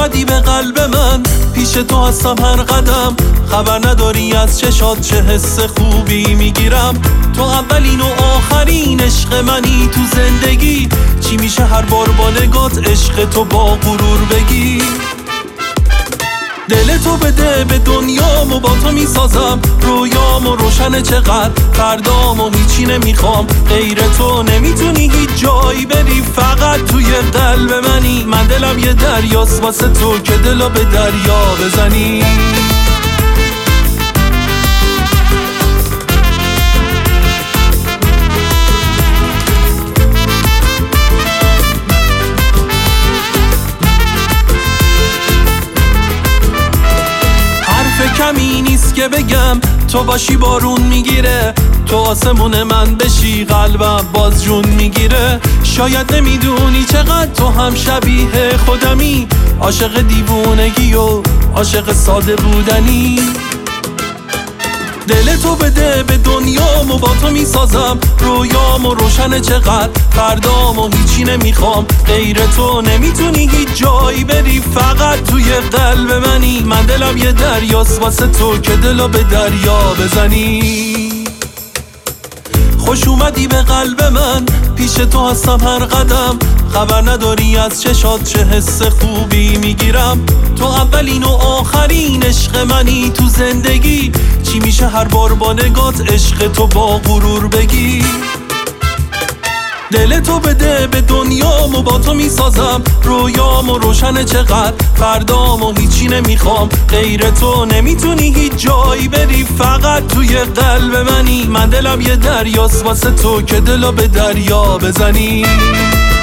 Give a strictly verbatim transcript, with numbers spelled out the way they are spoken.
اومدی به قلب من، پیش تو هستم هر قدم. خبر نداری از چشات چه حس خوبی میگیرم. تو اولین و آخرین عشق منی تو زندگی. چی میشه هر بار با نگات عشق تو با غرور بگی؟ دل تو بده به دنیامو با تو میسازم، رویامو روشن چقدر فردامو هیچی نمیخوام. غیر تو نمیتونی هیچ جایی بری، فقط توی قلب منی. من دلم یه دریاست واسه تو که دلو به دریا بزنی. کمی نیست که بگم تو باشی بارون میگیره، تو آسمون من بشی قلبم باز جون میگیره. شاید نمیدونی چقدر تو هم شبیه خودمی، عاشق دیوونگی و عاشق ساده بودنی. دل تو بده به دنیامو با تو میسازم، رویامو روشن چقدر فردامو هیچی نمیخوام. غیر تو نمیتونی هیچ جایی بری، فقط توی قلب منی. من دلم یه دریاست واسه تو که دلو به دریا بزنی. خوش اومدی به قلب من، پیش تو هستم هر قدم. خبر نداری از چشات چه حس خوبی میگیرم. تو اولین و آخرین عشق منی تو زندگی. چی میشه هر بار با نگات عشق تو با غرور بگی؟ دل تو بده به دنیامو با تو میسازم، رویامو روشن چقدر فردامو هیچی نمیخوام. غیر تو نمیتونی هیچ جایی بری، فقط توی قلب منی. من دلم یه دریاست واسه تو که دلو به دریا بزنی.